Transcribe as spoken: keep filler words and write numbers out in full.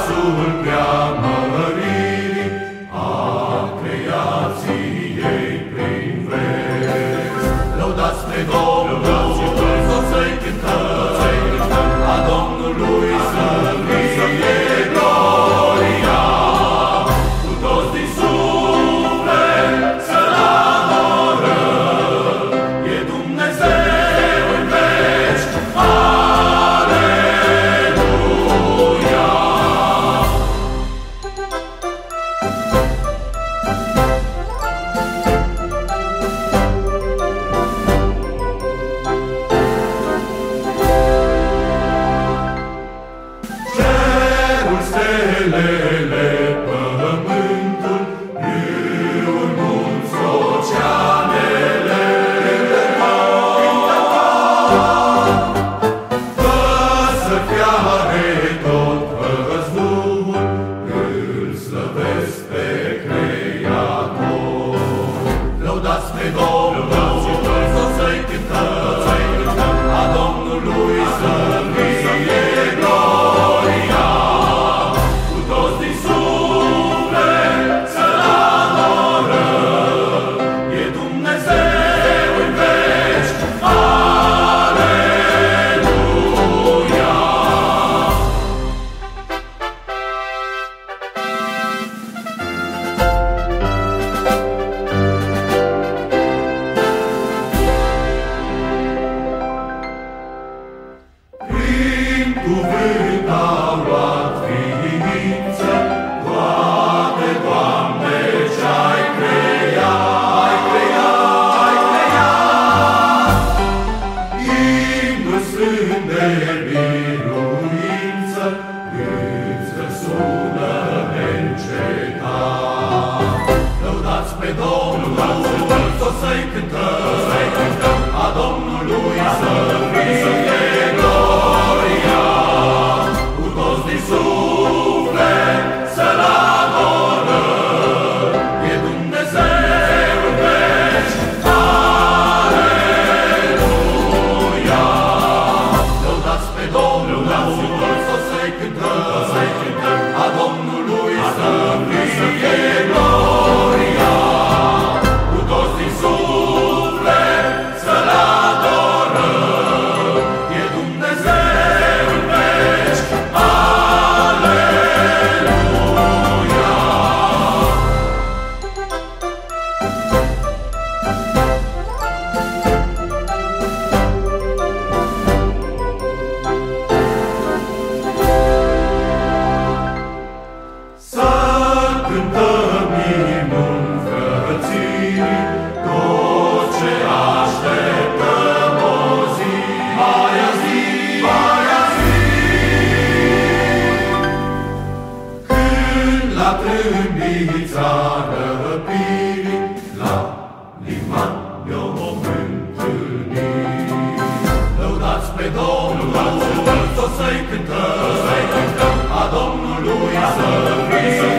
glasul preamăririi a creației prin veci. Lăudați pe Domnul, toți să-i cântăm, a Domnului să fie gloria, cu toți din suflet să-L adorăm, e Dumnezeu în veci, aleluia! Cerul, stelele, pământul, râul, munți, oceanele, păsări-fiare, tot văzduhul, îl slăvesc pe Creator. Lăudați pe Domnul, toți să-i cântăm, a Domnului să fie gloria, cu toți din suflet să-L adorăm, e Dumnezeu în veci, aleluia! Prin cuvânt au luat ființă toate, Doamne, ce-ai creat, ai creat, ai creat. Imnul sfânt de biruință îți răsună neîncetat. Lăudați pe Domnul, toți să-i cântăm, a Domnului să fie gloria, cu toți din suflet să-L adorăm, e Dumnezeu în veci, aleluia! Lăudați pe Domnul, toți să-i cântăm, a Domnului să fie gloria, cu toți din suflet să-L adorăm, e Dumnezeu în veci, aleluia! Să cântăm imnul înfrățirii, tot ce așteptăm o zi, aia zi, aia zi. Când la trâmbița răpirii, la liman ne-o vom întâlni. Lăudați pe Domnul, toți să-i cântăm, a Domnului să fie